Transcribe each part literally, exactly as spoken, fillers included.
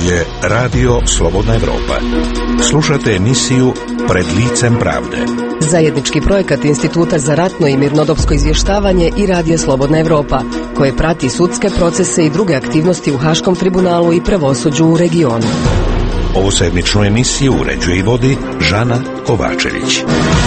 je Radio Slobodna Evropa. Slušate emisiju Pred licem pravde. Zajednički projekat Instituta za ratno i mirnodopsko izvještavanje i Radija Slobodna Evropa, koje prati sudske procese i druge aktivnosti u Haškom tribunalu i pravosuđu u regionu. Ovu sedmičnu emisiju uređuje i vodi Žana Kovačević.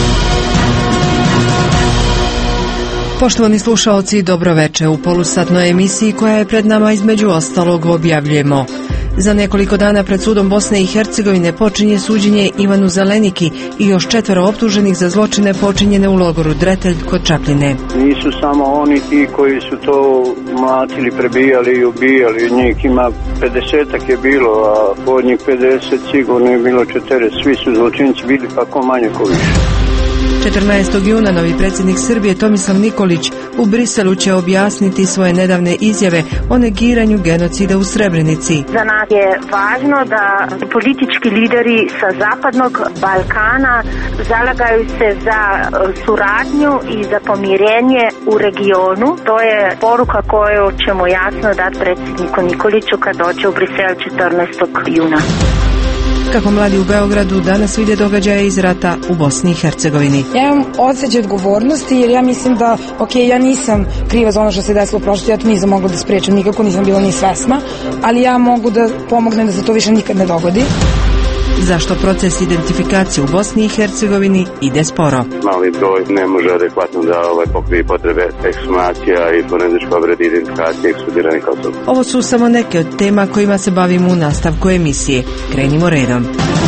Poštovani slušaoci, dobroveče. U polusatnoj emisiji koja je pred nama između ostalog objavljujemo: za nekoliko dana pred sudom Bosne i Hercegovine počinje suđenje Ivanu Zeleniki i još četvero optuženih za zločine počinjene u logoru Dretelj kod Čapljine. Nisu samo oni ti koji su to mlatili, prebijali i ubijali. Njih ima pedesetak je bilo, a od njih pedeset sigurno je bilo četrdeset. Svi su zločinci bili, pa ko manje ko više. četrnaestog juna novi predsjednik Srbije Tomislav Nikolić u Briselu će objasniti svoje nedavne izjave o negiranju genocida u Srebrenici. Za nas je važno da politički lideri sa zapadnog Balkana zalagaju se za suradnju i za pomirenje u regionu. To je poruka koju ćemo jasno dati predsjedniku Nikoliću kad dođe u Brisel četrnaestog juna. Kako mladi u Beogradu danas vide događaje iz rata u Bosni i Hercegovini. Ja imam osjećaj odgovornosti jer ja mislim da, ok, ja nisam kriva za ono što se desilo prošlo, ja to nisam mogla da spriječim nikako, nisam bila ni svesna, ali ja mogu da pomognem da se to više nikad ne dogodi. Zašto proces identifikacije u Bosni i Hercegovini ide sporo? Mali broj ne može adekvatno da ovaj, pokrije potrebe ekshumacija i forenzičke obrade identifikacije ekshumiranih osoba. Ovo su samo neke od tema kojima se bavimo u nastavku emisije. Krenimo redom.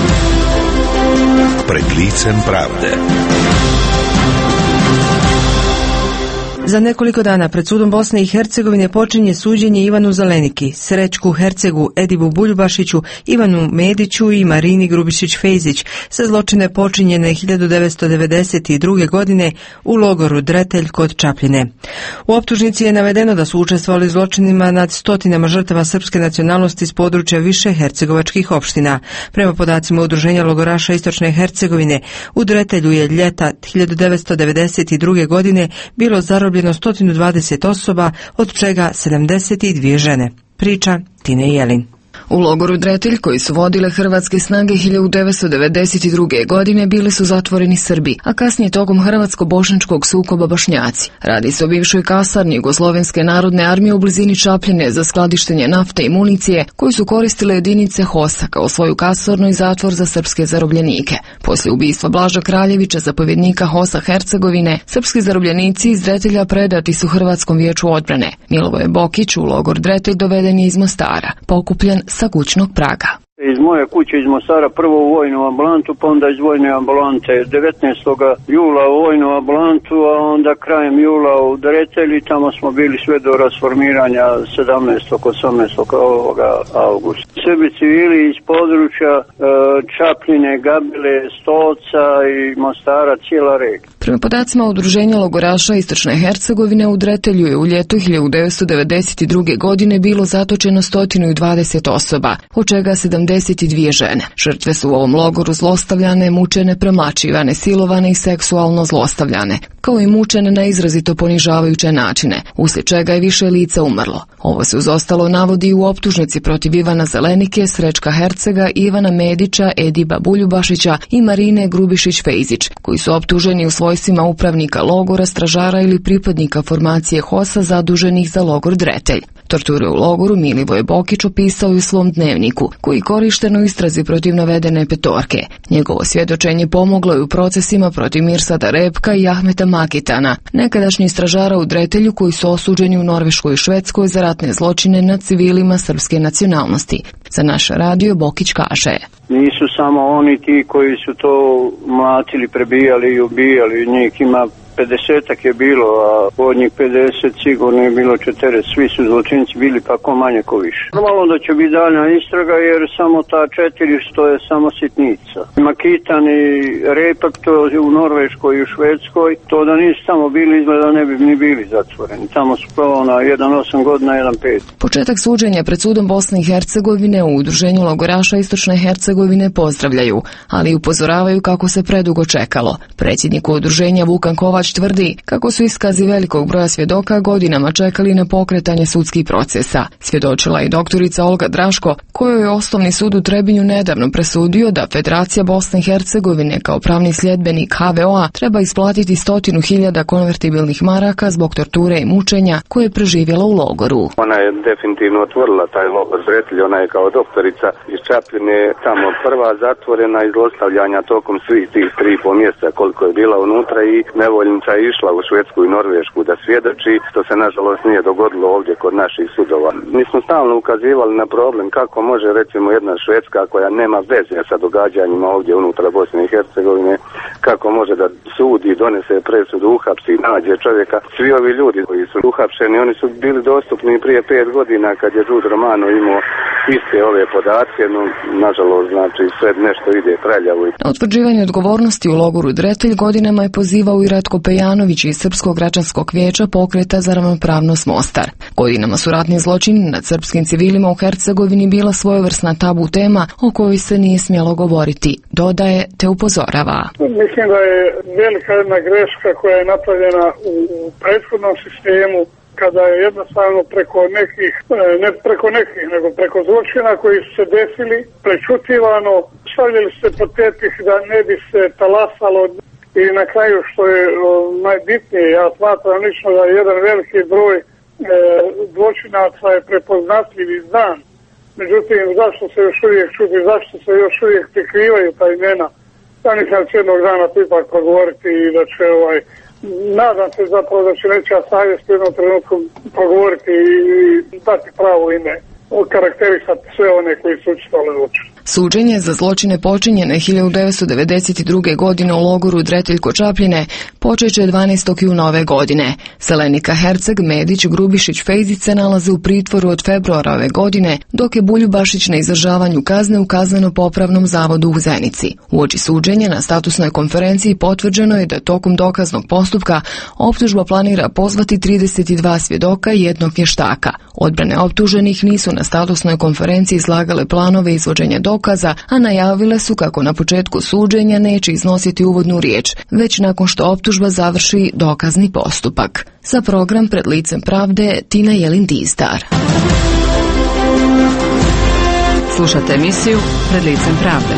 Pred licem pravde. Za nekoliko dana pred sudom Bosne i Hercegovine počinje suđenje Ivanu Zeleniki, Srećku Hercegu, Edibu Buljubašiću, Ivanu Mediću i Marini Grubišić-Fejzić za zločine počinjene hiljadu devetsto devedeset druge. godine u logoru Dretelj kod Čapljine. U optužnici je navedeno da su učestvovali zločinima nad stotinama žrtava srpske nacionalnosti s područja više hercegovačkih opština. Prema podacima Udruženja logoraša Istočne Hercegovine, u Dretelju je ljeta hiljadu devetsto devedeset druge. godine bilo zarobljeno sto dvadeset osoba, od čega sedamdeset dvije žene. Priča Tine Jelin. U logoru Dretelj, koji su vodile hrvatske snage hiljadu devetsto devedeset druge. godine, bili su zatvoreni Srbi, a kasnije tokom hrvatsko-bošnjačkog sukoba Bošnjaci. Radi se o bivšoj kasarni Jugoslovenske narodne armije u blizini Čapljine za skladištenje nafte i municije, koju su koristile jedinice H O S-a kao svoju kasarnu i zatvor za srpske zarobljenike. Poslije ubistva Blaža Kraljevića, zapovjednika H O S-a Hercegovine, srpski zarobljenici iz Dretelja predati su Hrvatskom vijeću odbrane. Milovoje Bokić u logor Dretelj doveden je iz Mostara, pokupljen sa kućnog praga. Iz moje kuće iz Mostara prvo u vojnu ambulantu, pa onda iz vojne ambulante devetnaestog jula u vojnu ambulantu, a onda krajem jula u Dretelji, tamo smo bili sve do rasformiranja sedamnaestog osamnaestog augusta. Sebi civili iz područja e, Čapljine, Gabile, Stolca i Mostara, cijela regija. Prema podacima Udruženja logoraša Istočne Hercegovine, u Dretelju je u ljetu hiljadu devetsto devedeset druge. godine bilo zatočeno sto dvadeset osoba, od čega sedamdeset dvije žene. Žrtve su u ovom logoru zlostavljane, mučene, premlaćivane, silovane i seksualno zlostavljane, kao i mučene na izrazito ponižavajuće načine, uslijed čega je više lica umrlo. Ovo se uz ostalo navodi u optužnici protiv Ivana Zelenike, Srećka Hercega, Ivana Medića, Ediba Buljubašića i Marine Grubišić-Fejzić, koji su optuženi u svojstvima upravnika logora, stražara ili pripadnika formacije H O S-a zaduženih za logor Dretelj. Torture u logoru Milivoje Bokić opisao i u svom dnevniku, koji korišten u istrazi protiv navedene petorke. Njegovo svjedočenje pomoglo je u procesima protiv Mirsada Repka i Ahmeta Makitana, nekadašnjih stražara u Dretelju koji su osuđeni u Norveškoj i Švedskoj za ratne zločine nad civilima srpske nacionalnosti. Za naš radio Bokić kaže: nisu samo oni ti koji su to mlatili, prebijali i ubijali. Njih ima pedesetak je bilo, a od njih pedeset sigurno je bilo četrdeset. Svi su zločinci bili, pa ko manje ko više. Normalno da će biti daljna istraga jer samo ta četiri što je samo sitnica. Makitan i Repak, to je u Norveškoj i u Švedskoj, to da nisu tamo bili, izgleda ne bi ni bili zatvoreni. Tamo su pravo na jedan osam godina, jedan pet. Početak suđenja pred sudom Bosne i Hercegovine u Udruženju logoraša Istočne Hercegovine pozdravljaju, ali upozoravaju kako se predugo čekalo. Predsjednik udruženja Vukan Kovač Buljubaš tvrdi kako su iskazi velikog broja svjedoka godinama čekali na pokretanje sudskih procesa. Svjedočila je i doktorica Olga Draško, kojoj je Osnovni sud u Trebinju nedavno presudio da Federacija Bosne i Hercegovine kao pravni sljedbenik H V O-a treba isplatiti stotinu hiljada konvertibilnih maraka zbog torture i mučenja koje je preživjela u logoru. Ona je definitivno otvorila taj logor Dretelj, ona je kao doktorica iz Čapljine tamo prva zatvorena iz zlostavljanja tokom svih tih tri i pol mjeseca koliko je bila unutra i nevoljnica je išla u Švedsku i Norvešku da svjedoči, što se nažalost nije dogodilo ovdje kod naših sudova. Mi smo stalno ukazivali na problem kako može recimo jedna Švedska koja nema veze sa događanjima ovdje unutra Bosne i Hercegovine, kako može da sudi, donese presudu, uhapsi, nađe čovjeka. Svi ovi ljudi koji su uhapšeni, oni su bili dostupni prije pet godina kad je Đud Romano imao iste ove podatke, no nažalost znači sve nešto ide traljavo. Na utvrđivanje odgovornosti u logoru Dretelj godinama je pozivao i Ratko Pejanović iz Srpskog građanskog vijeća Pokreta za ravnopravnost Mostar. Godinama su ratni zločini nad srpskim civilima u Hercegovini bila svojevrsna tabu tema o kojoj se nije smjelo govoriti, dodaje te upozorava. Mislim da je velika jedna greška koja je napravljena u, u prethodnom sistemu, kada je jednostavno preko nekih, ne preko nekih, nego preko zločina koji su se desili, prečutivano, stavljali se pod tepih da ne bi se talasalo i na kraju što je o, najbitnije, ja smatram lično da jedan veliki broj e, zločinaca je prepoznatljiv i znan. Međutim, zašto se još uvijek čuti, zašto se još uvijek prikrivaju ta imena? Ja nisam će jednog dana to ipak progovoriti i da će ovaj, nadam se zapravo da će neća savjest u jednom trenutku progovoriti i dati pravo ime, okarakterisati sve one koji su učestvovali u zločinu. Suđenje za zločine počinjene hiljadu devetsto devedeset druge. godine u logoru Dretelj kod Čapljine počeće dvanaestog juna ove godine. Selenika Herceg, Medić, Grubišić, Fejzić se nalaze u pritvoru od februara ove godine, dok je Buljubašić na izdržavanju kazne u kazneno-popravnom zavodu u Zenici. Uoči suđenja na statusnoj konferenciji potvrđeno je da tokom dokaznog postupka optužba planira pozvati trideset dva svjedoka i jednog vještaka. Odbrane optuženih nisu na statusnoj konferenciji izlagale planove izvođenja dokaza, a najavile su kako na početku suđenja neće iznositi uvodnu riječ, već nakon što optužba završi dokazni postupak. Za program Pred licem pravde, Tina Jelin-Dizdar. Slušate emisiju Pred licem pravde.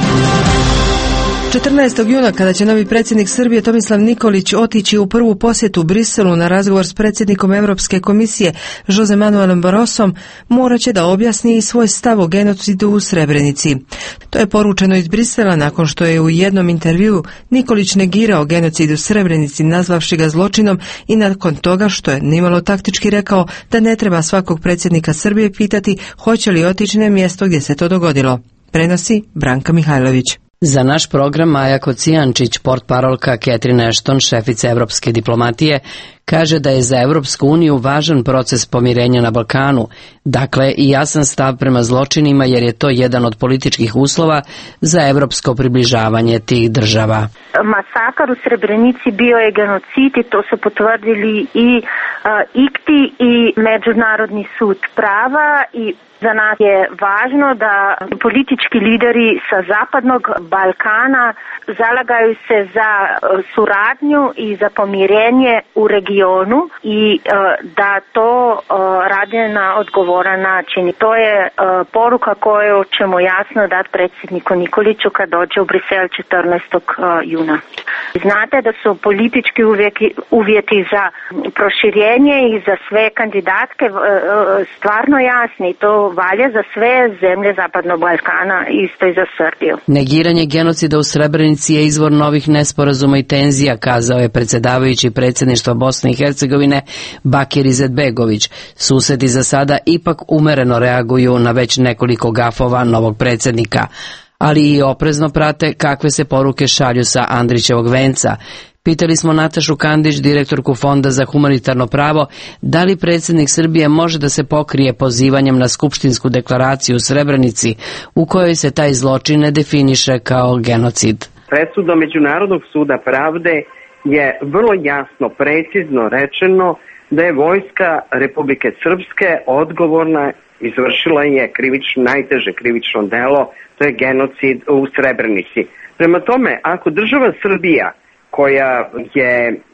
četrnaestog juna, kada će novi predsjednik Srbije Tomislav Nikolić otići u prvu posjetu Briselu na razgovor s predsjednikom Europske komisije Jose Manuelom Barrosom, morat će da objasni i svoj stav o genocidu u Srebrenici. To je poručeno iz Brisela nakon što je u jednom intervjuu Nikolić negirao genocid u Srebrenici, nazvavši ga zločinom, i nakon toga što je nimalo taktički rekao da ne treba svakog predsjednika Srbije pitati hoće li otići na mjesto gdje se to dogodilo. Prenosi Branka Mihajlović. Za naš program Maja Kocijančić, portparolka Catherine Ashton, šefica evropske diplomatije, kaže da je za Evropsku uniju važan proces pomirenja na Balkanu, dakle i jasan stav prema zločinima jer je to jedan od političkih uslova za evropsko približavanje tih država. Masakar u Srebrenici bio je genocid i to su potvrdili i uh, I C T I i Međunarodni sud prava i za nas je važno da politički lideri sa Zapadnog Balkana zalagaju se za suradnju i za pomirenje u regionu i da to rade na odgovoran način. I to je poruka koju ćemo jasno dati predsjedniku Nikoliću kad dođe u Brisel četrnaestog juna. Znate da su politički uvjeti za proširenje i za sve kandidatke stvarno jasni i to valja za sve zemlje Zapadnog Balkana, isto i za Srbiju. Negiranje genocida u Srebrenici je izvor novih nesporazuma i tenzija, kazao je predsjedavajući predsjedništva Bosne i Hercegovine Bakir Izetbegović. Susedi za sada ipak umereno reaguju na već nekoliko gafova novog predsjednika, ali i oprezno prate kakve se poruke šalju sa Andrićevog venca. Pitali smo Natašu Kandić, direktorku Fonda za humanitarno pravo, da li predsjednik Srbije može da se pokrije pozivanjem na skupštinsku deklaraciju u Srebrenici u kojoj se taj zločin ne definiše kao genocid. Presudom Međunarodnog suda pravde je vrlo jasno, precizno rečeno da je vojska Republike Srpske odgovorna, izvršila je krivično, najteže krivično delo, to je genocid u Srebrenici. Prema tome, ako država Srbija koja je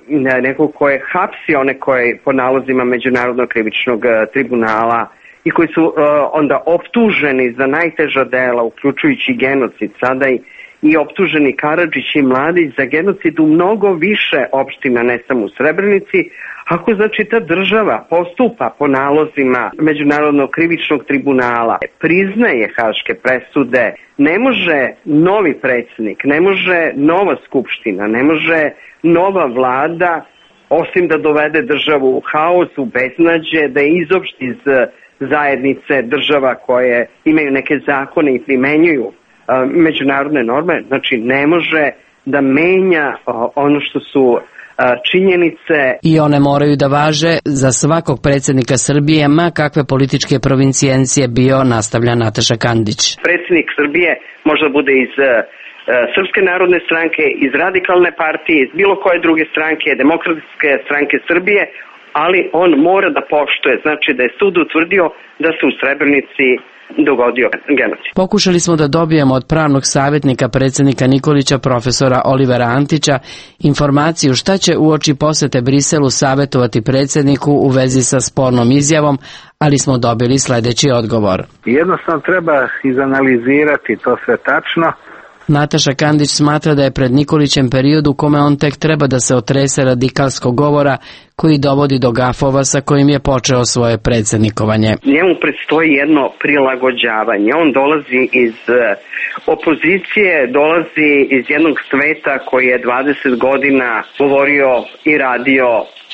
neko ko je hapsio one koje po nalozima Međunarodnog krivičnog tribunala i koji su uh, onda optuženi za najteža dela, uključujući genocid, sada i, i optuženi Karadžić i Mladić za genocid u mnogo više opština, ne samo u Srebrenici, ako znači ta država postupa po nalozima Međunarodnog krivičnog tribunala, priznaje haške presude, ne može novi predsjednik, ne može nova skupština, ne može nova vlada, osim da dovede državu u haos, u beznađe, da je izopšti iz zajednice država koje imaju neke zakone i primenjuju uh, međunarodne norme, znači ne može da menja uh, ono što su uh, činjenice. I one moraju da važe za svakog predsjednika Srbije, ma kakve političke provincijencije bio, nastavlja Nataša Kandić. Predsjednik Srbije možda bude iz uh, Srpske narodne stranke, iz Radikalne partije, iz bilo koje druge stranke, Demokratske stranke Srbije, ali on mora da poštuje, znači da je sud utvrdio da se u Srebrenici dogodio genocid. Pokušali smo da dobijemo od pravnog savjetnika predsjednika Nikolića, profesora Olivera Antića, informaciju šta će uoči posete Briselu savjetovati predsjedniku u vezi sa spornom izjavom, ali smo dobili sljedeći odgovor. Jednostavno treba izanalizirati to sve tačno. Nataša Kandić smatra da je pred Nikolićem period u kome on tek treba da se otrese radikalskog govora koji dovodi do gafova sa kojim je počeo svoje predsjednikovanje. Njemu predstoji jedno prilagođavanje. On dolazi iz opozicije, dolazi iz jednog sveta koji je dvadeset godina govorio i radio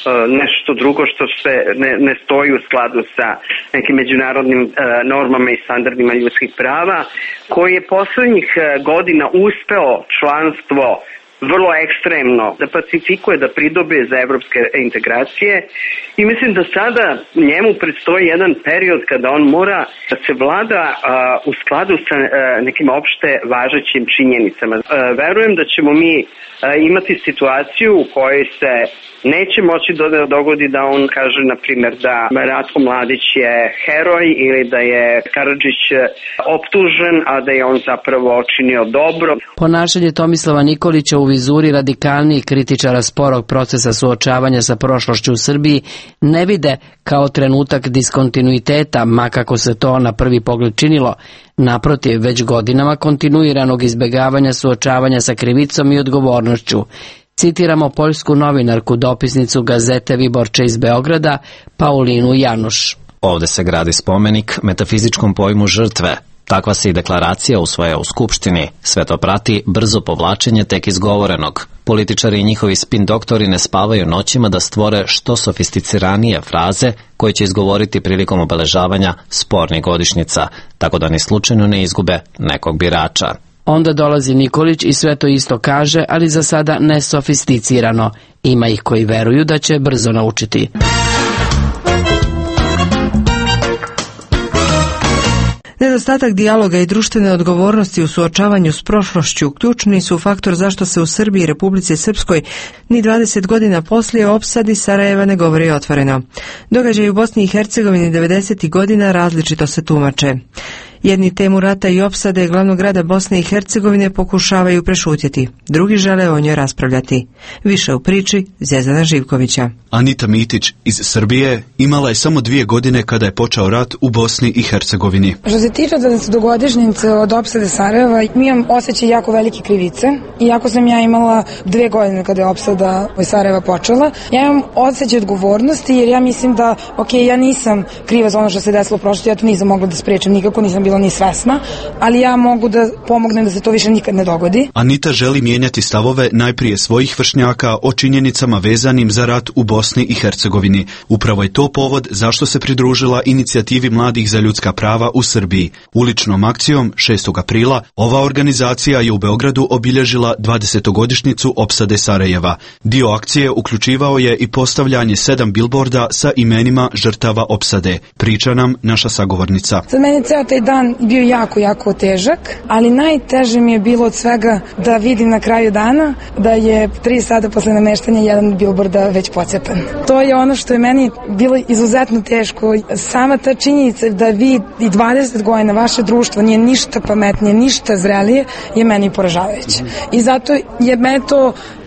nešto drugo što se ne, ne stoji u skladu sa nekim međunarodnim e, normama i standardima ljudskih prava, koji je poslednjih godina uspeo članstvo vrlo ekstremno da pacifikuje, da pridobije za evropske integracije i mislim da sada njemu predstoji jedan period kada on mora da se vlada a, u skladu sa a, nekim opšte važećim činjenicama. A, verujem da ćemo mi a, imati situaciju u kojoj se neće moći da dogodi da on kaže, na primjer, da Ratko Mladić je heroj ili da je Karadžić optužen, a da je on zapravo činio dobro. Ponašanje Tomislava Nikolića u vizuri radikalnijih kritičara sporog procesa suočavanja sa prošlošću u Srbiji ne vide kao trenutak diskontinuiteta, ma kako se to na prvi pogled činilo, naprotiv već godinama kontinuiranog izbjegavanja suočavanja sa krivicom i odgovornošću. Citiramo poljsku novinarku, dopisnicu gazete Viborče iz Beograda, Paulinu Januš. Ovde se gradi spomenik metafizičkom pojmu žrtve. Takva se i deklaracija usvaja u Skupštini. Sve to prati brzo povlačenje tek izgovorenog. Političari i njihovi spin doktori ne spavaju noćima da stvore što sofisticiranije fraze koje će izgovoriti prilikom obeležavanja spornih godišnjica, tako da ni slučajno ne izgube nekog birača. Onda dolazi Nikolić i sve to isto kaže, ali za sada ne sofisticirano. Ima ih koji veruju da će brzo naučiti. Nedostatak dijaloga i društvene odgovornosti u suočavanju s prošlošću ključni su faktor zašto se u Srbiji i Republici Srpskoj ni dvadeset godina poslije o opsadi Sarajeva ne govori otvoreno. Događaji u Bosni i Hercegovini devedesetih godina različito se tumače. Jedni temu rata i opsade glavnog grada Bosne i Hercegovine pokušavaju prešutjeti, drugi žele o njoj raspravljati. Više u priči Zjezdana Živkovića. Anita Mitić iz Srbije imala je samo dvije godine kada je počeo rat u Bosni i Hercegovini. Što se tiče desetogodišnjice od opsade Sarajeva, imam osjećaj jako velike krivice. Iako sam ja imala dvije godine kada je opsada Sarajeva počela, ja imam osjećaj odgovornosti jer ja mislim da, ok, ja nisam kriva za ono što se desilo u prošlosti, ja to nisam mogla da spriječim nikako, nisam bila ni svesna, ali ja mogu da pomognem da se to više nikad ne dogodi. Anita želi mijenjati stavove najprije svojih vršnjaka o činjenicama vezanim za rat u Bosni i Hercegovini. Upravo je to povod zašto se pridružila inicijativi mladih za ljudska prava u Srbiji. Uličnom akcijom šestog aprila ova organizacija je u Beogradu obilježila dvadesetogodišnjicu opsade Sarajeva. Dio akcije uključivao je i postavljanje sedam bilborda sa imenima žrtava opsade. Priča nam naša sagovornica. Za mene ceo taj dan bio jako, jako težak, ali najteže mi je bilo od svega da vidim na kraju dana da je tri sata posle nameštanja jedan bilborda već pocepan. To je ono što je meni bilo izuzetno teško. Sama ta činjenica da vi i dvadeset godina vaše društvo nije ništa pametnije, ništa zrelije, je meni poražavajuće. I zato je me to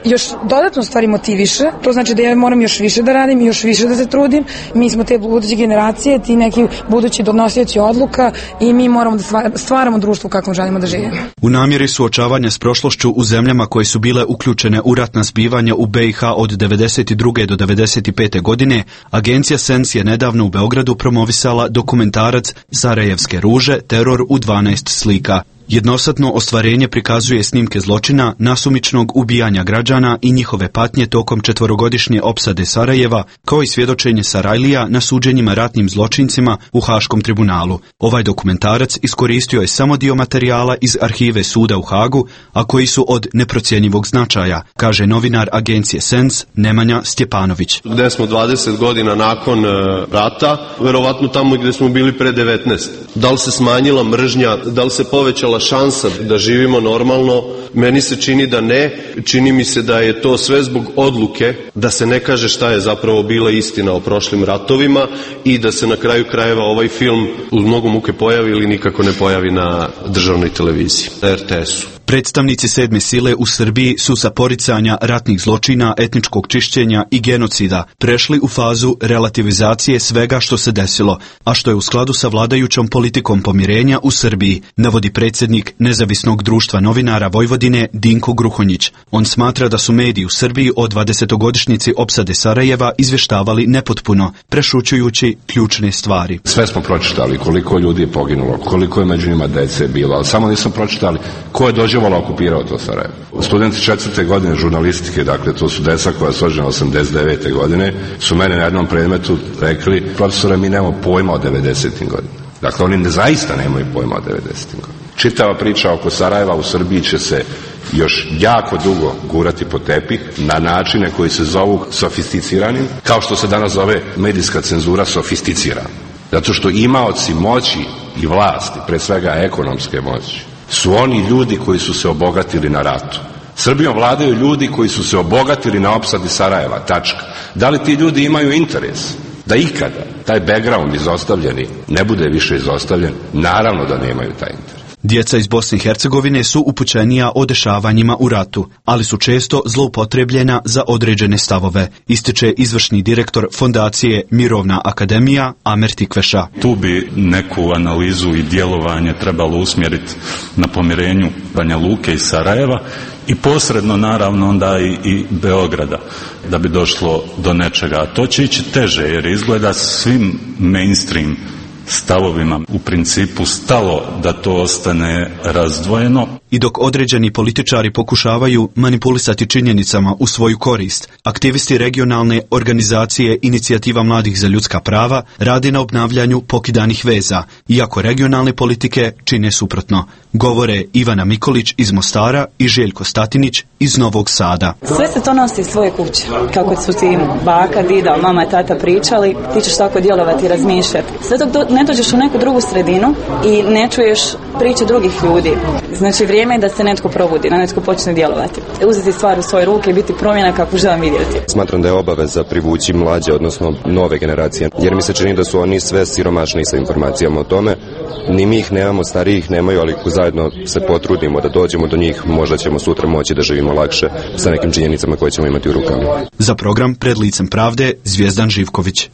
još dodatno stvari motiviše. To znači da ja moram još više da radim i još više da se trudim. Mi smo te buduće generacije, ti neki budući donosioci odluka i mi moramo da stvaramo društvo kako želimo da živimo. U namjeri suočavanja s prošlošću u zemljama koje su bile uključene u ratna zbivanja u be i ha od devedeset druge do devedeset pete godine, agencija Sens je nedavno u Beogradu promovisala dokumentarac Sarajevske ruže, teror u dvanaest slika. Jednosadno ostvarenje prikazuje snimke zločina, nasumičnog ubijanja građana i njihove patnje tokom četvorogodišnje opsade Sarajeva, kao i svjedočenje Sarajlija na suđenjima ratnim zločincima u Haškom tribunalu. Ovaj dokumentarac iskoristio je samo dio materijala iz arhive suda u Hagu, a koji su od neprocjenjivog značaja, kaže novinar agencije Sens Nemanja Stjepanović. Gde smo dvadeset godina nakon rata, verovatno tamo gdje smo bili pre devetnaest. Da li se smanjila mržnja, da li se povećala šansa da živimo normalno? Meni se čini da ne. Čini mi se da je to sve zbog odluke da se ne kaže šta je zapravo bila istina o prošlim ratovima i da se na kraju krajeva ovaj film uz mnogo muke pojavi ili nikako ne pojavi na državnoj televiziji, na er te esu. Predstavnici sedme sile u Srbiji su sa poricanja ratnih zločina, etničkog čišćenja i genocida prešli u fazu relativizacije svega što se desilo, a što je u skladu sa vladajućom politikom pomirenja u Srbiji, navodi predsjednik Nezavisnog društva novinara Vojvodine Dinko Gruhonjić. On smatra da su mediji u Srbiji o dvadesetogodišnjici opsade Sarajeva izvještavali nepotpuno, prešućujući ključne stvari. Sve smo pročitali, koliko ljudi je poginulo, koliko je među njima dece bilo, ali samo nismo pročitali ko je dođevala okupirao to Sarajevo. Studenti četvrte godine žurnalistike, dakle to su deca koja su rođena osamdeset devete godine, su mene na jednom predmetu rekli: profesore, mi nemamo pojma o devedesetim godinama. Dakle, oni ne zaista nemaju pojma o devedesetim godinama. Čitava priča oko Sarajeva u Srbiji će se još jako dugo gurati po tepih na načine koji se zovu sofisticiranim, kao što se danas zove medijska cenzura sofisticirana. Zato što imaoci moći i vlasti, pre svega ekonomske moći, su oni ljudi koji su se obogatili na ratu. Srbijom vladaju ljudi koji su se obogatili na opsadi Sarajeva, tačka. Da li ti ljudi imaju interes da ikada taj background izostavljeni ne bude više izostavljen? Naravno da nemaju taj interes. Djeca iz Bosne i Hercegovine su upućenija o dešavanjima u ratu, ali su često zloupotrebljena za određene stavove, ističe izvršni direktor fondacije Mirovna akademija Amer Tikveša. Tu bi neku analizu i djelovanje trebalo usmjeriti na pomirenju Banja Luke i Sarajeva i posredno naravno onda i, i Beograda, da bi došlo do nečega. A to će ići teže jer izgleda svim mainstream stavovima u principu stalo da to ostane razdvojeno. I dok određeni političari pokušavaju manipulisati činjenicama u svoju korist, aktivisti regionalne organizacije Inicijativa mladih za ljudska prava radi na obnavljanju pokidanih veza, iako regionalne politike čine suprotno, govore Ivana Mikolić iz Mostara i Željko Statinić iz Novog Sada. Sve se to nosi iz svoje kuće. Kako su ti baka, dida, mama i tata pričali, ti ćeš tako djelovati i razmišljati. Sve dok ne dođeš u neku drugu sredinu i ne čuješ priče drugih ljudi. Znači vrijeme je da se netko probudi, da netko počne djelovati. Uzeti stvar u svoje ruke i biti promjena kako želim vidjeti. Smatram da je obaveza privući mlađe, odnosno nove generacije, jer mi se čini da su oni sve siromašni sa informacijama o tome. Ni mi ih nemamo, stariji ih nemaju, ali ako zajedno se potrudimo da dođemo do njih, možda ćemo sutra moći da živimo lakše sa nekim činjenicama koje ćemo imati u rukama. Za program Pred licem pravde Zvijezdan Živković.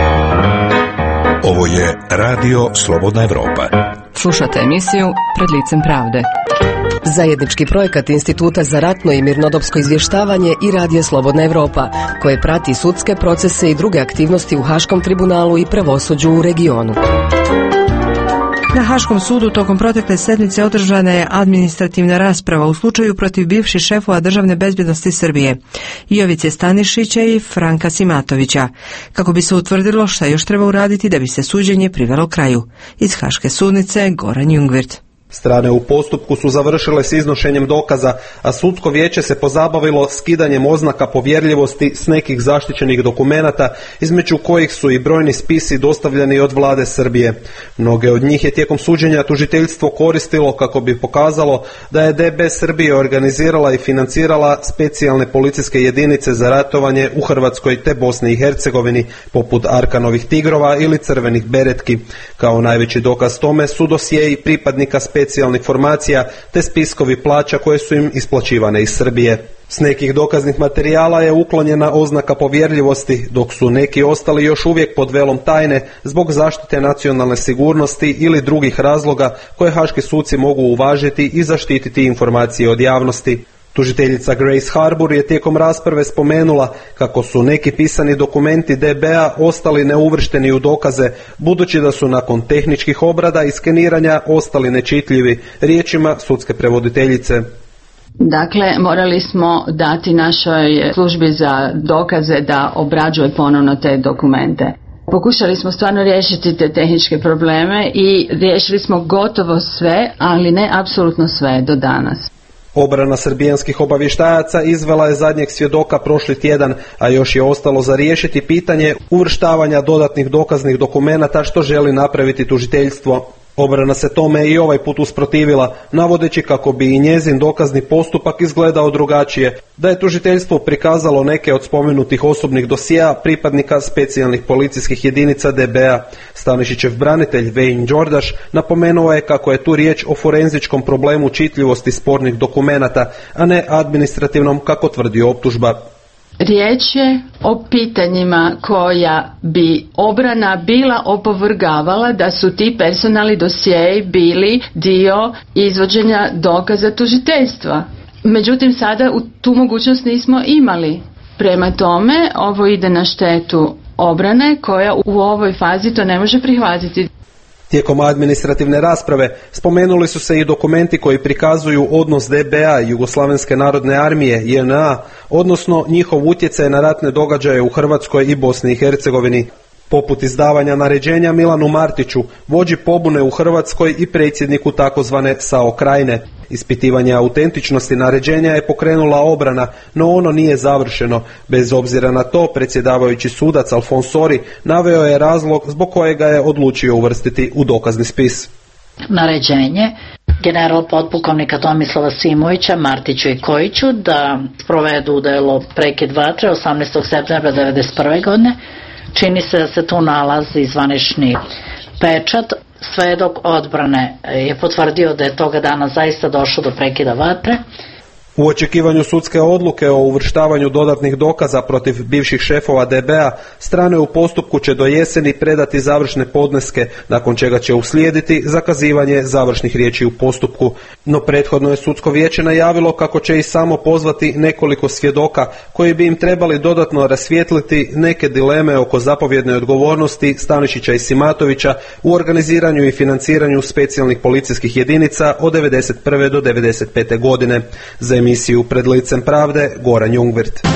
Ovo je Radio Slobodna Evropa. Slušate emisiju Pred licem pravde. Zajednički projekat Instituta za ratno i mirnodopsko izvještavanje i Radija Slobodna Evropa, koje prati sudske procese i druge aktivnosti u Haškom tribunalu i pravosuđu u regionu. Na Haškom sudu tokom protekle sedmice održana je administrativna rasprava u slučaju protiv bivših šefova državne bezbjednosti Srbije, Jovice Stanišića i Franka Simatovića, kako bi se utvrdilo šta još treba uraditi da bi se suđenje privelo kraju. Iz Haške sudnice Goran Jungvirt. Strane u postupku su završile s iznošenjem dokaza, a sudsko vijeće se pozabavilo skidanjem oznaka povjerljivosti s nekih zaštićenih dokumenata, između kojih su i brojni spisi dostavljeni od vlade Srbije. Mnoge od njih je tijekom suđenja tužiteljstvo koristilo kako bi pokazalo da je de be Srbije organizirala i financirala specijalne policijske jedinice za ratovanje u Hrvatskoj te Bosni i Hercegovini, poput Arkanovih tigrova ili crvenih beretki. Kao najveći dokaz tome su dosjei pripadnika specijalnih formacija te spiskovi plaća koje su im isplaćivane iz Srbije. S nekih dokaznih materijala je uklonjena oznaka povjerljivosti, dok su neki ostali još uvijek pod velom tajne zbog zaštite nacionalne sigurnosti ili drugih razloga koje haški suci mogu uvažiti i zaštititi informacije od javnosti. Tužiteljica Grace Harbour je tijekom rasprave spomenula kako su neki pisani dokumenti D B-a ostali neuvršteni u dokaze, budući da su nakon tehničkih obrada i skeniranja ostali nečitljivi, riječima sudske prevoditeljice. Dakle, morali smo dati našoj službi za dokaze da obrađuje ponovno te dokumente. Pokušali smo stvarno riješiti te tehničke probleme i riješili smo gotovo sve, ali ne apsolutno sve do danas. Obrana srbijanskih obavještajaca izvela je zadnjeg svjedoka prošli tjedan, a još je ostalo za riješiti pitanje uvrštavanja dodatnih dokaznih dokumenata što želi napraviti tužiteljstvo. Obrana se tome i ovaj put usprotivila, navodeći kako bi i njezin dokazni postupak izgledao drugačije, da je tužiteljstvo prikazalo neke od spomenutih osobnih dosjea pripadnika specijalnih policijskih jedinica D B-a. Stanišićev branitelj Vejn Đordaš napomenuo je kako je tu riječ o forenzičkom problemu čitljivosti spornih dokumenata, a ne administrativnom kako tvrdi optužba. Riječ je o pitanjima koja bi obrana bila opovrgavala da su ti personalni dosjei bili dio izvođenja dokaza tužiteljstva. Međutim, sada u tu mogućnost nismo imali. Prema tome, ovo ide na štetu obrane koja u ovoj fazi to ne može prihvatiti. Tijekom administrativne rasprave spomenuli su se i dokumenti koji prikazuju odnos D B-a i Jugoslavenske narodne armije J N A, odnosno njihov utjecaj na ratne događaje u Hrvatskoj i Bosni i Hercegovini. Poput izdavanja naređenja Milanu Martiću, vođi pobune u Hrvatskoj i predsjedniku takozvane S A O Krajine. Ispitivanje autentičnosti naređenja je pokrenula obrana, no ono nije završeno. Bez obzira na to, predsjedavajući sudac Alfonsori naveo je razlog zbog kojega je odlučio uvrstiti u dokazni spis. Naređenje general potpukovnika Tomislava Simovića, Martiću i Kojiću da provedu delo prekid vatre osamnaestog septembra devedeset prve. godine. Čini se da se tu nalazi zvanični pečat. Svedok odbrane je potvrdio da je toga dana zaista došlo do prekida vatre. U očekivanju sudske odluke o uvrštavanju dodatnih dokaza protiv bivših šefova D B-a, strane u postupku će do jeseni predati završne podneske, nakon čega će uslijediti zakazivanje završnih riječi u postupku. No prethodno je sudsko vijeće najavilo kako će i samo pozvati nekoliko svjedoka koji bi im trebali dodatno rasvijetliti neke dileme oko zapovjedne odgovornosti Stanišića i Simatovića u organiziranju i financiranju specijalnih policijskih jedinica od devedeset prve do devedeset pete. godine. Za emisiju Pred licem pravde, Goran Jungwirth.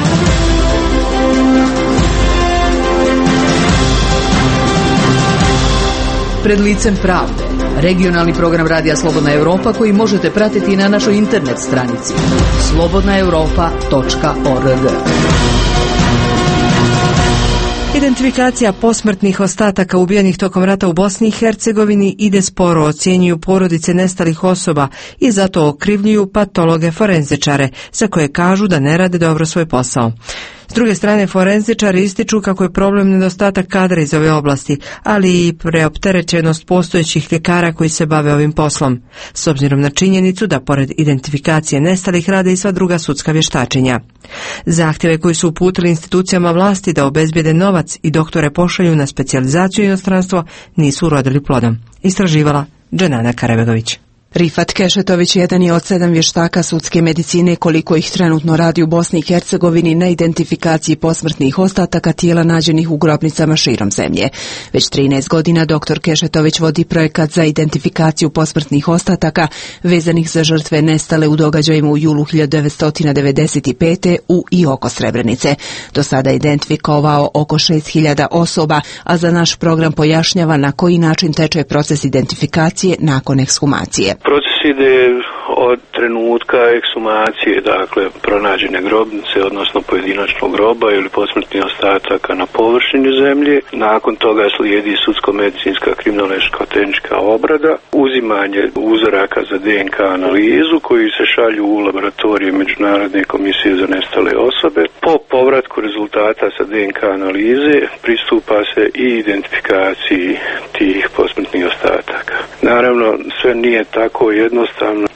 Pred licem pravde, regionalni program Radija Slobodna Europa koji možete pratiti na našoj internet stranici slobodna europa točka org. Identifikacija posmrtnih ostataka ubijenih tokom rata u Bosni i Hercegovini ide sporo, ocjenjuju porodice nestalih osoba i zato okrivljuju patologe forenzičare, za koje kažu da ne rade dobro svoj posao. S druge strane, forenzičari ističu kako je problem nedostatak kadra iz ove oblasti, ali i preopterećenost postojećih ljekara koji se bave ovim poslom, s obzirom na činjenicu da pored identifikacije nestalih rade i sva druga sudska vještačenja. Zahtjeve koji su uputili institucijama vlasti da obezbijede novac i doktore pošalju na specijalizaciju inostranstvo nisu urodili plodom. Istraživala Dženana Karabegović. Rifat Kešetović jedan je od sedam vještaka sudske medicine koliko ih trenutno radi u Bosni i Hercegovini na identifikaciji posmrtnih ostataka tijela nađenih u grobnicama širom zemlje. Već trinaest godina doktor Kešetović vodi projekat za identifikaciju posmrtnih ostataka vezanih za žrtve nestale u događajima u julu hiljadu devetsto devedeset pete. u i oko Srebrenice. Do sada je identifikovao oko šest hiljada osoba, a za naš program pojašnjava na koji način teče proces identifikacije nakon ekshumacije. Proces ide od trenutka ekshumacije, dakle pronađene grobnice, odnosno pojedinačnog groba ili posmrtnih ostataka na površini zemlje. Nakon toga slijedi sudsko-medicinska kriminalističko-tehnička obrada, uzimanje uzoraka za D N K analizu koji se šalju u laboratorije Međunarodne komisije za nestale osobe. Po povratku rezultata sa D N K analize pristupa se i identifikaciji tih posmrtnih ostataka. Naravno, sve nije tako jednostavno.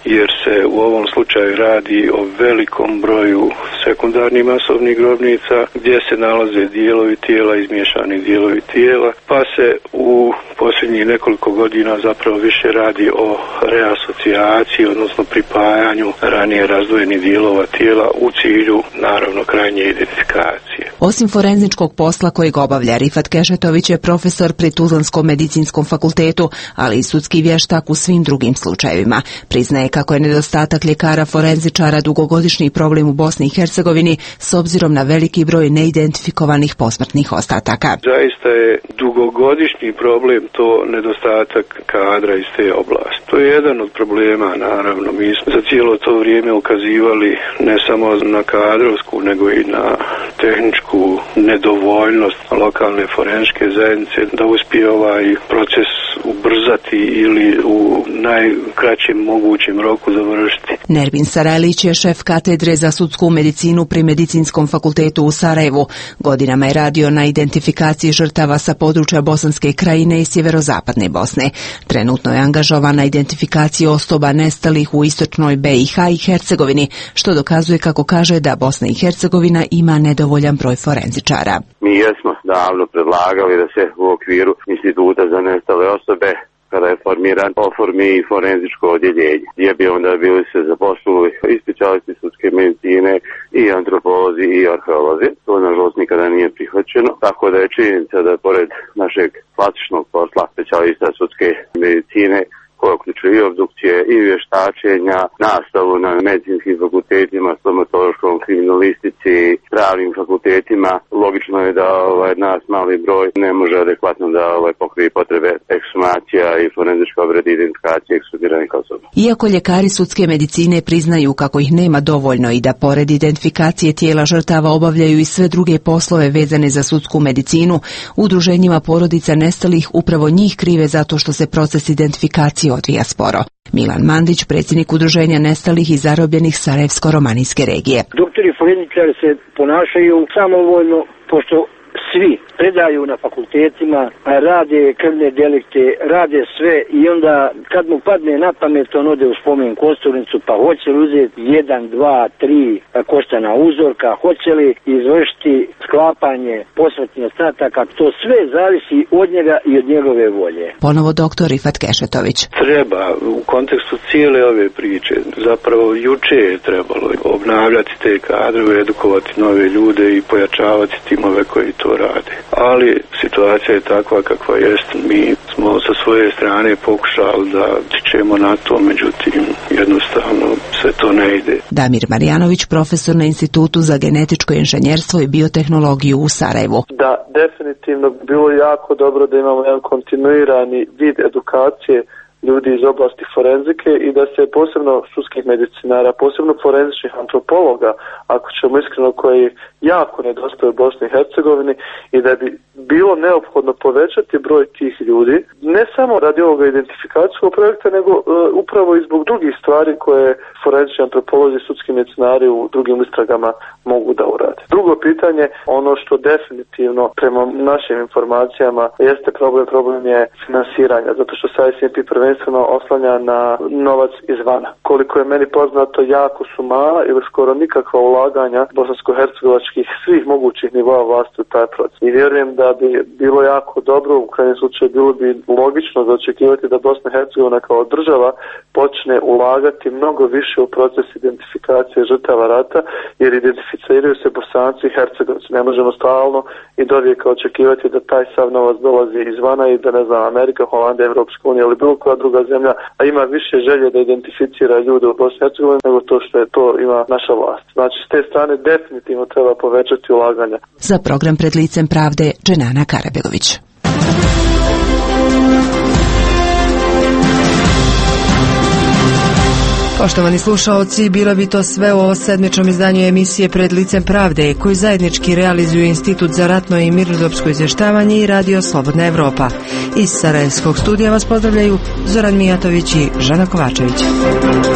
jer se u ovom slučaju radi o velikom broju sekundarnih masovnih grobnica gdje se nalaze dijelovi tijela, izmiješani dijelovi tijela, pa se u posljednjih nekoliko godina zapravo više radi o reasocijaciji, odnosno pripajanju ranije razdvojenih dijelova tijela u cilju, naravno, krajnje identifikacije. Osim forenzičkog posla kojeg obavlja, Rifat Kešetović je profesor pri Tuzlanskom medicinskom fakultetu, ali i sudski vještak u svim drugim slučajevima. Priznaje kako je nedostatak ljekara forenzičara dugogodišnji problem u Bosni i Hercegovini s obzirom na veliki broj neidentifikovanih posmrtnih ostataka. Zaista je dugogodišnji problem to nedostatak kadra iz te oblasti. To je jedan od problema, naravno. Mi smo za cijelo to vrijeme ukazivali ne samo na kadrovsku, nego i na tehničku nedovoljnost lokalne forenzičke zajednice da uspije ovaj proces ubrzati ili u najkraćem mogućem roku završiti. Nermin Sarajlić je šef katedre za sudsku medicinu pri Medicinskom fakultetu u Sarajevu. Godinama je radio na identifikaciji žrtava sa područja Bosanske krajine i sjeverozapadne Bosne. Trenutno je angažovan na identifikaciji osoba nestalih u istočnoj B i H i Hercegovini, što dokazuje, kako kaže, da Bosna i Hercegovina ima nedovoljan broj forenzičara. Mi jesmo davno predlagali da se u okviru instituta za nestale osobe, kada je formiran, oformi i forenzičko odjeljenje, gdje bi onda bili se zaposlili i specijalisti sudske medicine, i antropolozi, i arheolozi. To nažalost nikada nije prihvaćeno, tako da je činjenica da pored našeg klasičnog posla specijalista sudske medicine, koje uključuje i obdukcije i vještačenja, nastavu na medicinskim fakultetima, stomatološkom, kriminalistici, pravnim fakultetima. Logično je da ovaj, nas mali broj ne može adekvatno da ovaj, pokrije potrebe ekshumacija i forenzička obrada identifikacije ekshumiranih osoba. Iako ljekari sudske medicine priznaju kako ih nema dovoljno i da pored identifikacije tijela žrtava obavljaju i sve druge poslove vezane za sudsku medicinu, udruženjima porodica nestalih upravo njih krive zato što se proces identifikacije odvija sporo. Milan Mandić, predsjednik udruženja nestalih i zarobljenih Sarajevsko-romanijske regije. Doktori forenzičari se ponašaju samovoljno, pošto svi predaju na fakultetima, rade krvne delikte, rade sve i onda kad mu padne na pamet on ode u spomen kosturnicu, pa hoće li uzeti jedan, dva, tri koštana uzorka, hoće li izvršiti sklapanje posmrtnih ostataka, to sve zavisi od njega i od njegove volje. Ponovo doktor Rifat Kešetović. Treba u kontekstu cijele ove priče, zapravo juče je trebalo obnavljati te kadrove, edukovati nove ljude i pojačavati timove koji to rade. Ali situacija je takva kakva jest. Mi smo sa svoje strane pokušali da tičemo na to, međutim jednostavno sve to ne ide. Damir Marjanović, profesor na Institutu za genetičko inženjerstvo i biotehnologiju u Sarajevu. Da, definitivno bi bilo jako dobro da imamo jedan kontinuirani vid edukacije ljudi iz oblasti forenzike i da se posebno sudskih medicinara, posebno forenzičnih antropologa, ako ćemo iskreno, koji jako nedostaje u Bosni i Hercegovini, i da bi bilo neophodno povećati broj tih ljudi, ne samo radi ovoga identifikacijskog projekta, nego uh, upravo i zbog drugih stvari koje forenzični antropolozi i sudski medicinari u drugim istragama mogu da urade. Drugo pitanje, ono što definitivno prema našim informacijama jeste problem, problem je finansiranja, zato što S I C P prvenstveno oslanja na novac izvana. Koliko je meni poznato, jako su mala ili skoro nikakva ulaganja bosansko-hercegovačkih svih mogućih nivoa vlasti u taj proces. I vjerujem da bi bilo jako dobro, u krajnjem slučaju bilo bi logično za očekivati da Bosna i Hercegovina kao država počne ulagati mnogo više u proces identifikacije žrtava rata, jer identificiraju se Bosanci i Hercegovci. Ne možemo stalno i dovijeka očekivati da taj sav novac dolazi izvana i da, ne znam, Amerika, Holandija, Evropska unija ili bilo koja druga zemlja, a ima više želje da identificira ljude u Bosni i Hercegovini nego to što je to ima naša vlast. Znači, s te strane definitivno treba povećati ulaganja. Za program Pred licem pravde, Dženana Karabegović. Poštovani slušaoci, bilo bi to sve u ovo sedmičnom izdanju emisije Pred licem pravde, koju zajednički realizuju Institut za ratno i mirnodopsko izvještavanje i Radio Slobodna Evropa. Iz Sarajevskog studija vas pozdravljaju Zoran Mijatović i Žana Kovačević.